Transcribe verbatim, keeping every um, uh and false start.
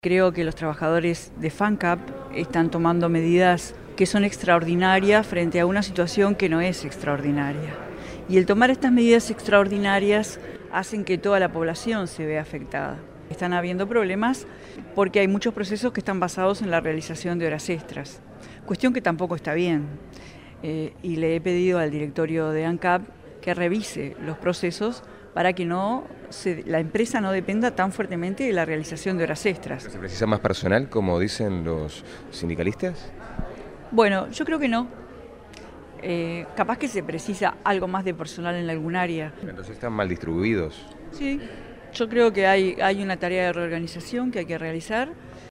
Creo que los trabajadores de FANCAP están tomando medidas que son extraordinarias frente a una situación que no es extraordinaria. Y el tomar estas medidas extraordinarias hacen que toda la población se vea afectada. Están habiendo problemas porque hay muchos procesos que están basados en la realización de horas extras, cuestión que tampoco está bien. Eh, y le he pedido al directorio de ANCAP que revise los procesos para que no se, la empresa no dependa tan fuertemente de la realización de horas extras. ¿Se precisa más personal, como dicen los sindicalistas? Bueno, yo creo que no. Eh, capaz que se precisa algo más de personal en algún área. Entonces están mal distribuidos. Sí, yo creo que hay, hay una tarea de reorganización que hay que realizar.